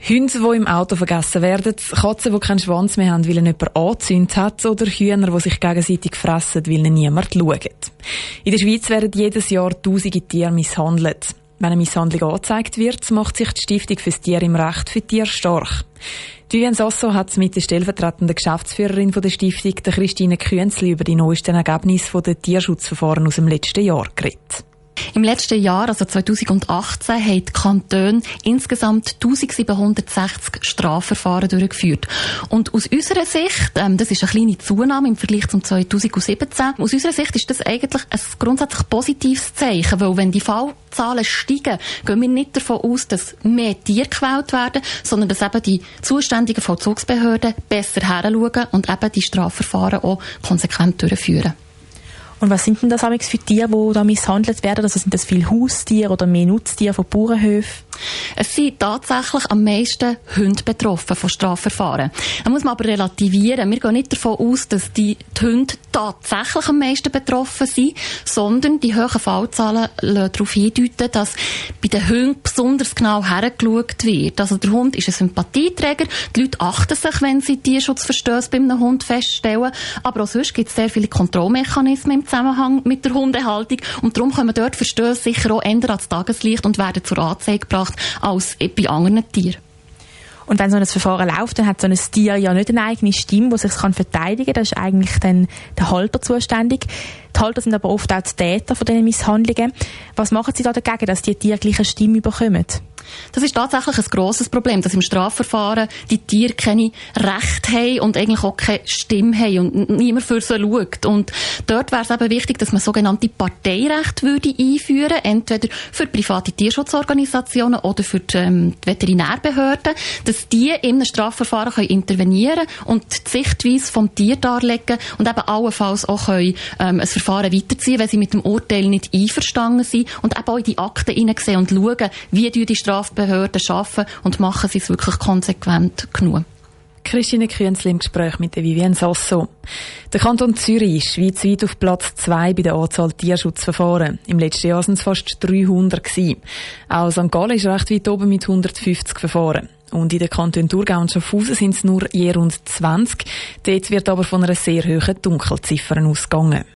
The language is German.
Hunde, die im Auto vergessen werden, Katzen, die keinen Schwanz mehr haben, weil ihn jemand angezündet hat, oder Hühner, die sich gegenseitig fressen, weil ihnen niemand schaut. In der Schweiz werden jedes Jahr tausende Tiere misshandelt. Wenn eine Misshandlung angezeigt wird, macht sich die Stiftung fürs Tier im Recht für Tiere stark. Vivienne Sasso hat mit der stellvertretenden Geschäftsführerin der Stiftung, der Christine Künzli, über die neuesten Ergebnisse der Tierschutzverfahren aus dem letzten Jahr geredet. Im letzten Jahr, also 2018, haben die Kantone insgesamt 1760 Strafverfahren durchgeführt. Und aus unserer Sicht, das ist eine kleine Zunahme im Vergleich zum 2017, aus unserer Sicht ist das eigentlich ein grundsätzlich positives Zeichen, weil wenn die Fallzahlen steigen, gehen wir nicht davon aus, dass mehr Tiere gequält werden, sondern dass eben die zuständigen Vollzugsbehörden besser hinschauen und eben die Strafverfahren auch konsequent durchführen. Und was sind denn das eigentlich für Tiere, die da misshandelt werden? Also sind das viele Haustiere oder mehr Nutztiere von Bauernhöfen? Es sind tatsächlich am meisten Hunde betroffen von Strafverfahren. Da muss man aber relativieren. Wir gehen nicht davon aus, dass die Hunde tatsächlich am meisten betroffen sind, sondern die hohen Fallzahlen lassen darauf hindeuten, dass bei den Hunden besonders genau hergeschaut wird. Also der Hund ist ein Sympathieträger. Die Leute achten sich, wenn sie Tierschutzverstöße bei einem Hund feststellen. Aber auch sonst gibt es sehr viele Kontrollmechanismen im Zusammenhang mit der Hundehaltung. Und darum kommen dort Verstöße sicher auch eher ans Tageslicht und werden zur Anzeige gebracht als bei anderen Tieren. Und wenn so ein Verfahren läuft, dann hat so ein Tier ja nicht eine eigene Stimme, die sich verteidigen kann. Das ist eigentlich dann der Halter zuständig. Die Halter sind aber oft auch die Täter von diesen Misshandlungen. Was machen Sie da dagegen, dass die Tiere gleich eine Stimme bekommen? Das ist tatsächlich ein grosses Problem, dass im Strafverfahren die Tiere keine Rechte haben und eigentlich auch keine Stimme haben und niemand für sie schaut. Und dort wäre es eben wichtig, dass man sogenannte Parteirechte einführen würde, entweder für private Tierschutzorganisationen oder für die Veterinärbehörden, dass die in einem Strafverfahren können intervenieren und die Sichtweise vom Tier darlegen und eben allenfalls auch können, ein Verfahren weiterziehen, wenn sie mit dem Urteil nicht einverstanden sind und eben auch in die Akten hineinsehen und schauen, wie die Strafbehörden arbeiten und machen sie es wirklich konsequent genug. Christine Künzli im Gespräch mit der Vivienne Sasso. Der Kanton Zürich ist schweizweit auf Platz 2 bei der Anzahl Tierschutzverfahren. Im letzten Jahr sind es fast 300 gewesen. Auch St. Gallen ist recht weit oben mit 150 Verfahren. Und in den Kantonen Thurgau und Schaffhausen sind es nur je rund 20. Dort wird aber von einer sehr hohen Dunkelziffer ausgegangen.